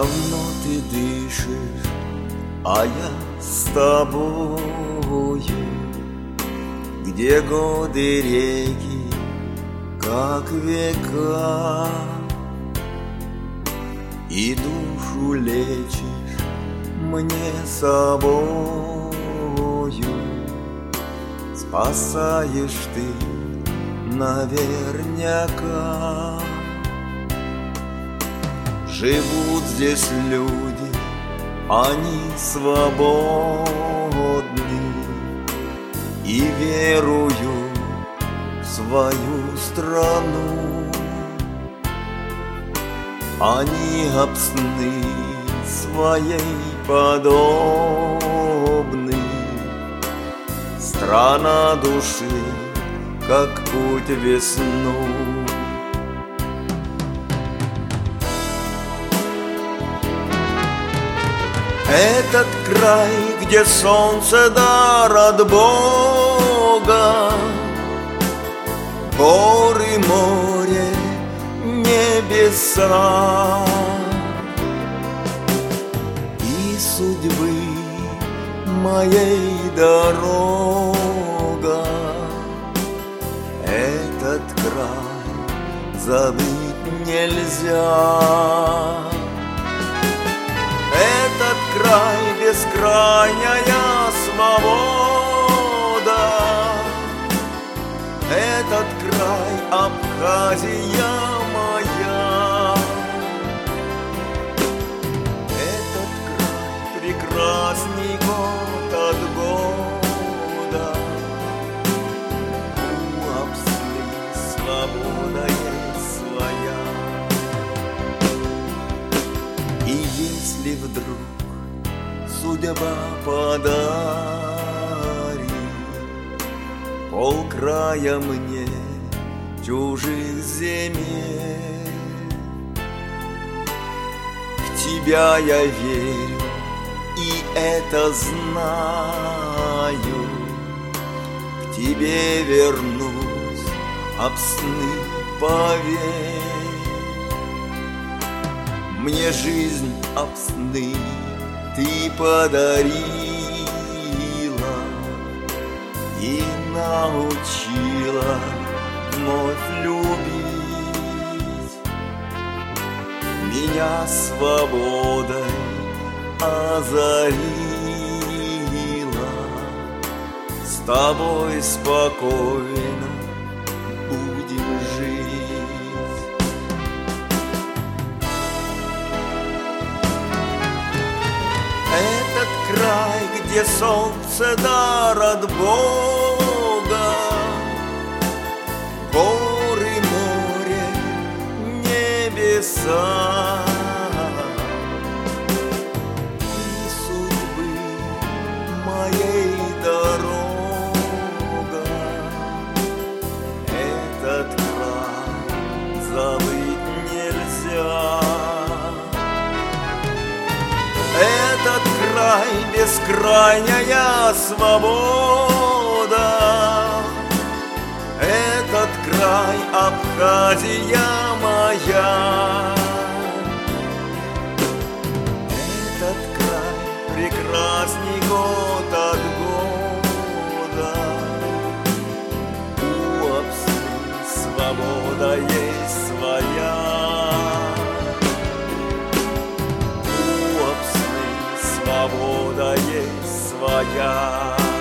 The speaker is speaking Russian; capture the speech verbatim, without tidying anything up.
Давно ты дышишь, а я с тобою, где годы реки, как века, и душу лечишь мне собою, спасаешь ты наверняка. Живут здесь люди, они свободны и веруют в свою страну. Они об сны своей подобны. Страна души, как путь в весну. Этот край, где солнце дар от Бога, горы, море, небеса и судьбы моей дорога. Этот край забыть нельзя. Этот край — бескрайняя свобода. Этот край — Абхазия моя. Этот край прекрасней год от года. У Апсны свобода есть своя. И если вдруг судьба подарит полкрая мне чужих земель, в тебя я верю и это знаю. К тебе вернусь, об сны поверь. Мне жизнь об сны ты подарила и научила вновь любить. Меня свободой озарила. С тобой спокойно будем жить. Этот край, где солнце дар от Бога, горы, море, небеса и судьбы моей дорога. Этот край забыть нельзя. Этот край — бескрайняя свобода. Этот край — Абхазия моя. Этот край прекрасней год от года. У Апсны свобода есть своя. Свобода есть своя.